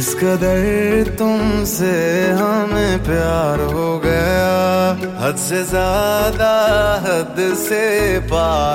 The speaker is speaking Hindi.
किस कदर तुमसे हमें प्यार हो गया, हद से ज्यादा, हद से पार।